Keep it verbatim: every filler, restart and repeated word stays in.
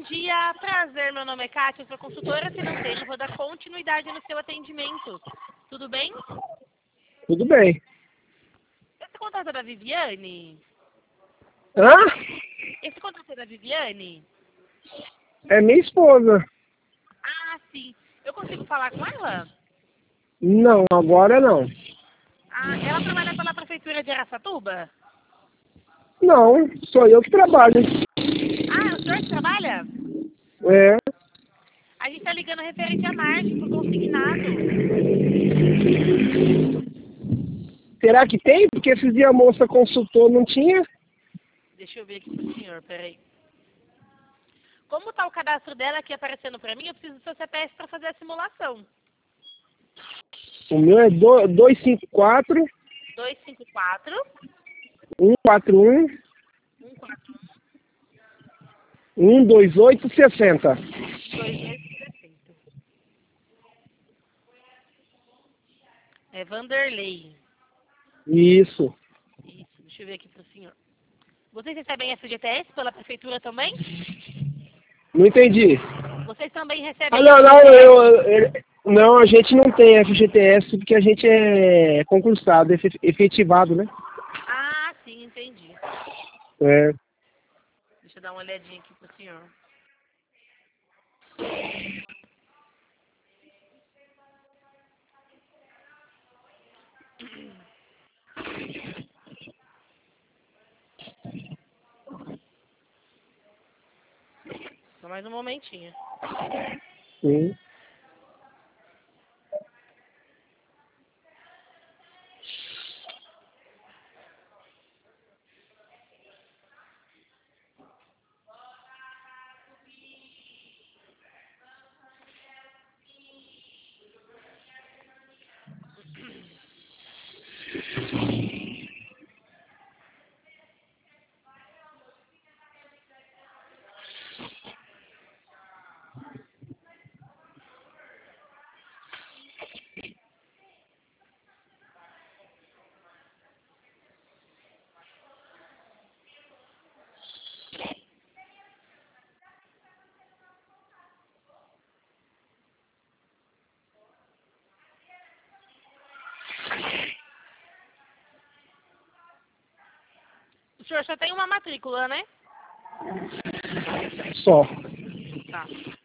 dia, prazer, meu nome é Kátia, eu sou consultora financeira, vou dar continuidade no seu atendimento. Tudo bem? Tudo bem. Esse contato é da Viviane? Hã? Esse contato é da Viviane? É minha esposa. Ah, sim. Eu consigo falar com ela? Não, agora não. Ah, ela trabalha pela prefeitura de Araçatuba? Não, sou eu que trabalho. Ah, é o senhor que trabalha? É. A gente está ligando referente à margem por consignado. Será que tem? Porque esses dias a moça consultou, não tinha? Deixa eu ver aqui pro senhor, peraí. Como está o cadastro dela aqui aparecendo para mim, eu preciso do seu C P F para fazer a simulação. O meu é dois cinco quatro, dois cinco quatro, um quatro um, um quatro um dois oito seis zero. um, dois oito sessenta. É Vanderlei. Isso. Isso, deixa eu ver aqui pro senhor. Vocês recebem F G T S pela prefeitura também? Não entendi. Vocês também Ah, recebem não, não, F G T S? eu, eu- não, a gente não tem F G T S porque a gente é concursado, efe- efetivado, né? Ah, sim, entendi. É. Deixa eu dar uma olhadinha aqui pro senhor. Só mais um momentinho. Sim. O senhor só tem uma matrícula, né? Só. Tá.